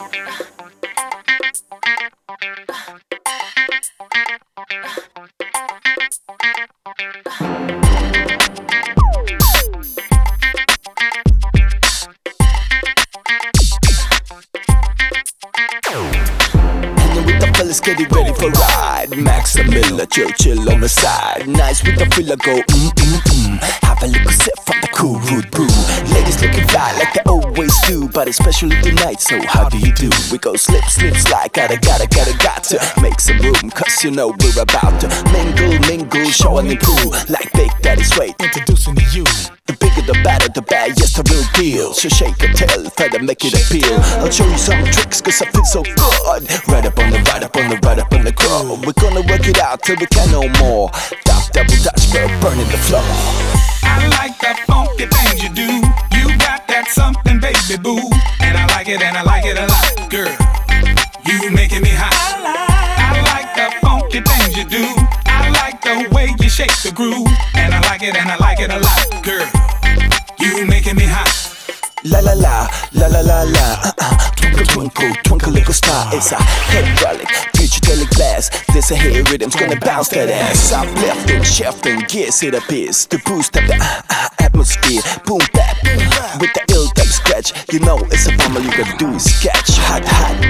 Let's get it ready for ride. Max and Miller, chill on the side. Nice with the feel, go Have a little sip from the cool root brew. Ladies looking fly like they always do, but especially tonight, so how do you do? We go slip, slide, got to make some room, cause you know we're about to mingle, show and improve. Like Big Daddy Suede, introducing to you. The bigger the better, the bad, yes the real deal. So shake a tail, try to make it appeal. I'll show you some tricks, cause I feel so good. Right up on the groove. We're gonna work it out till we can no more. Double dutch, girl, burning the floor. I like the funky things you do. You got that something, baby boo. And I like it a lot, girl. You making me hot. I like the funky things you do. I like the way you shake the groove. And I like it a lot, girl. You making me hot. La la la, la la la la, twinkle little star. It's a hydraulic, future glass. This a hit rhythm's gonna bounce that ass. Uplifting, shifting, gears it up is to boost up the atmosphere. Boom bap, with the ill type scratch. You know it's a family, you gotta do is sketch. Hot,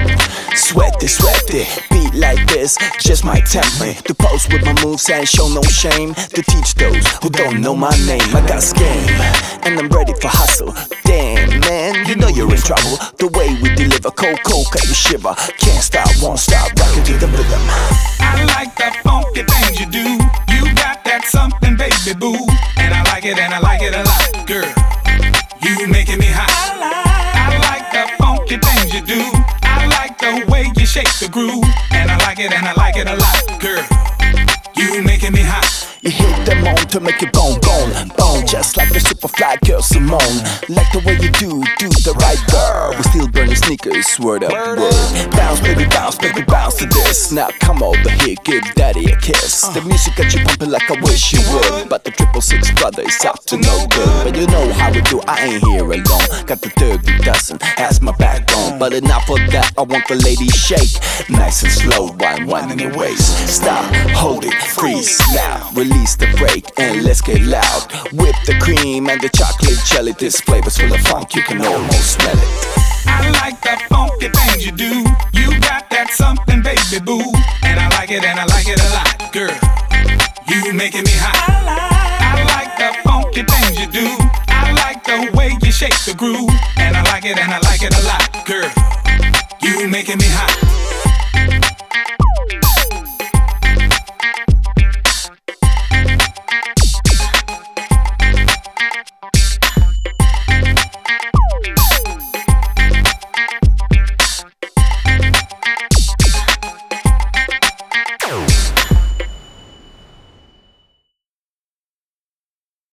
sweaty, beat like this just might tempt me to pose with my moves and show no shame. To teach those who don't know my name. I got game, and I'm ready for hustle. Damn, man, you know you're in trouble. The way we deliver cold, cut you shiver. Can't stop, won't stop, rockin' to the rhythm. I like the funky things you do. You got that something, baby boo. And I like it a lot, girl. You making me hot. I like the funky things you do. I like the way you shake the groove. And I like it a lot, girl. You making me hot. You hit them on to make it bone, just like the Superfly girl Simone. Like the way you do the right girl. We still burning sneakers, word up, word. Bounce, baby, bounce to this. Now come over here, give daddy a kiss. The music got you pumping like I wish you would. But the 666 brother is up to no good. But you know how we do, I ain't here alone. Got the 30 dozen, has my backbone. But enough of that, I want the ladies shake. Nice and slow, wine in the waist. Stop, hold it, freeze now. Release the brake and let's get loud. Whip the cream and the chocolate jelly. This flavor's full of funk, you can almost smell it. I like the funky things you do. You got that something, baby boo. And I like it a lot, girl. You making me hot. I like the funky things you do. I like the way you shake the groove. And I like it a lot, girl. You making me hot.